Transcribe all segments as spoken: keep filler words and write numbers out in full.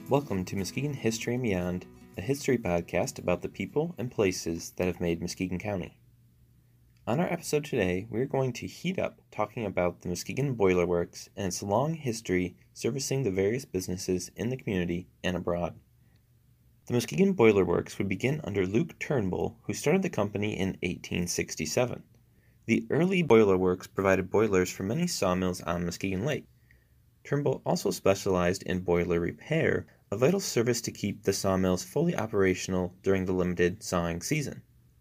Welcome to Muskegon History and Beyond, a history podcast about the people and places that have made Muskegon County. On our episode today, we're going to heat up talking about the Muskegon Boiler Works and its long history servicing the various businesses in the community and abroad. The Muskegon Boiler Works would begin under Luke Turnbull, who started the company in eighteen sixty-seven. The early boiler works provided boilers for many sawmills on Muskegon Lake. Turnbull also specialized in boiler repair, a vital service to keep the sawmills fully operational during the limited sawing season.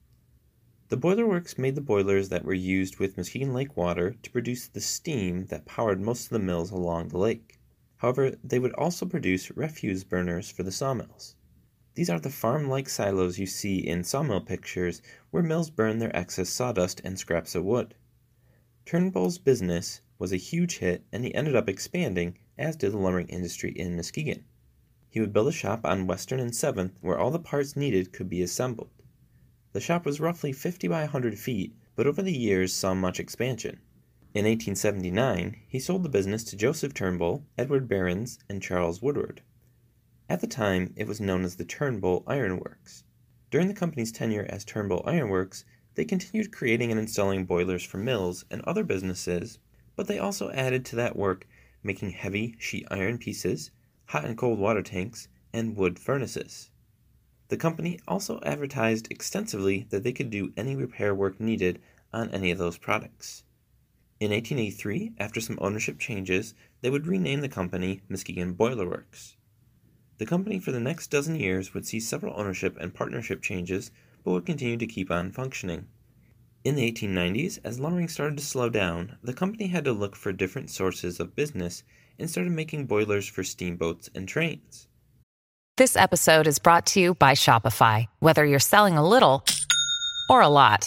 The boiler works made the boilers that were used with Muskegon Lake water to produce the steam that powered most of the mills along the lake. However, they would also produce refuse burners for the sawmills. These are the farm-like silos you see in sawmill pictures where mills burn their excess sawdust and scraps of wood. Turnbull's business was a huge hit, and he ended up expanding, as did the lumbering industry in Muskegon. He would build a shop on Western and seventh where all the parts needed could be assembled. The shop was roughly fifty by one hundred feet, but over the years saw much expansion. In eighteen seventy-nine, he sold the business to Joseph Turnbull, Edward Behrens, and Charles Woodward. At the time, it was known as the Turnbull Iron Works. During the company's tenure as Turnbull Iron Works, they continued creating and installing boilers for mills and other businesses, but they also added to that work making heavy sheet iron pieces, hot and cold water tanks, and wood furnaces. The company also advertised extensively that they could do any repair work needed on any of those products. In eighteen eighty-three, after some ownership changes, they would rename the company Muskegon Boiler Works. The company for the next dozen years would see several ownership and partnership changes, but would continue to keep on functioning. In the eighteen nineties, as lumbering started to slow down, the company had to look for different sources of business and started making boilers for steamboats and trains. This episode is brought to you by Shopify. Whether you're selling a little or a lot,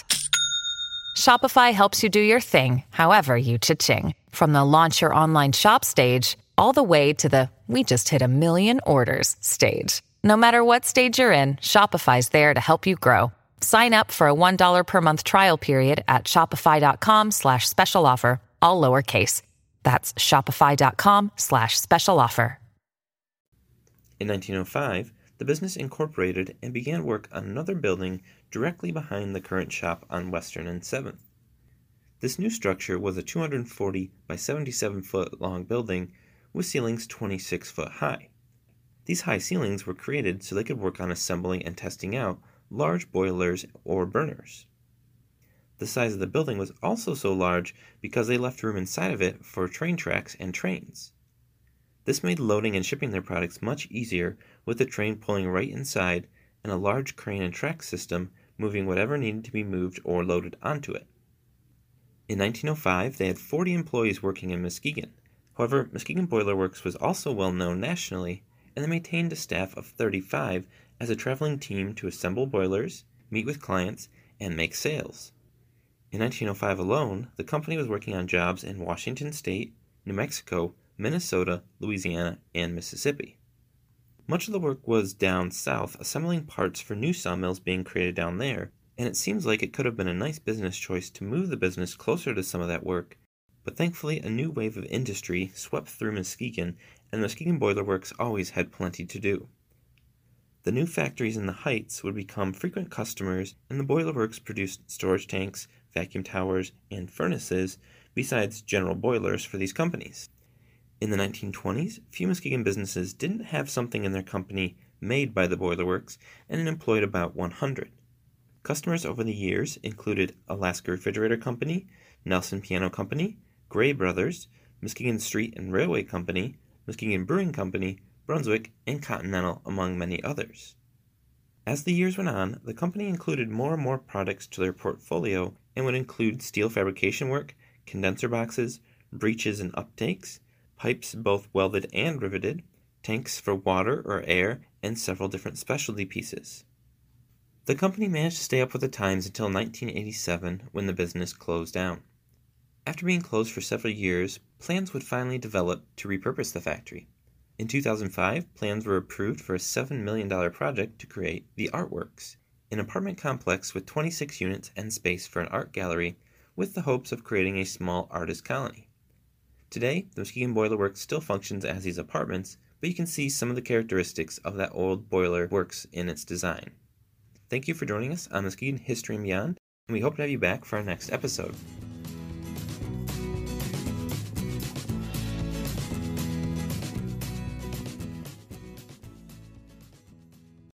Shopify helps you do your thing, however you cha-ching. From the launch your online shop stage, all the way to the we just hit a million orders stage. No matter what stage you're in, Shopify's there to help you grow. Sign up for a one dollar per month trial period at shopify.com slash special offer, all lowercase. That's shopify.com slash special offer. In nineteen oh five, the business incorporated and began work on another building directly behind the current shop on Western and seventh. This new structure was a two hundred forty by seventy-seven foot long building with ceilings twenty-six foot high. These high ceilings were created so they could work on assembling and testing out large boilers or burners. The size of the building was also so large because they left room inside of it for train tracks and trains. This made loading and shipping their products much easier, with the train pulling right inside and a large crane and track system moving whatever needed to be moved or loaded onto it. In nineteen oh five, they had forty employees working in Muskegon. However, Muskegon Boiler Works was also well known nationally, and they maintained a staff of thirty-five as a traveling team to assemble boilers, meet with clients, and make sales. In nineteen oh five alone, the company was working on jobs in Washington State, New Mexico, Minnesota, Louisiana, and Mississippi. Much of the work was down south, assembling parts for new sawmills being created down there, and it seems like it could have been a nice business choice to move the business closer to some of that work, but thankfully a new wave of industry swept through Muskegon, and the Muskegon Boiler Works always had plenty to do. The new factories in the Heights would become frequent customers, and the boiler works produced storage tanks, vacuum towers, and furnaces, besides general boilers for these companies. In the nineteen twenties, few Muskegon businesses didn't have something in their company made by the boiler works, and it employed about one hundred. Customers over the years included Alaska Refrigerator Company, Nelson Piano Company, Gray Brothers, Muskegon Street and Railway Company, Muskegon Brewing Company, Brunswick, and Continental, among many others. As the years went on, the company included more and more products to their portfolio and would include steel fabrication work, condenser boxes, breeches and uptakes, pipes both welded and riveted, tanks for water or air, and several different specialty pieces. The company managed to stay up with the times until nineteen eighty-seven, when the business closed down. After being closed for several years, plans would finally develop to repurpose the factory. In two thousand five, plans were approved for a seven million dollars project to create the Artworks, an apartment complex with twenty-six units and space for an art gallery, with the hopes of creating a small artist colony. Today, the Muskegon Boiler Works still functions as these apartments, but you can see some of the characteristics of that old boiler works in its design. Thank you for joining us on Muskegon History and Beyond, and we hope to have you back for our next episode.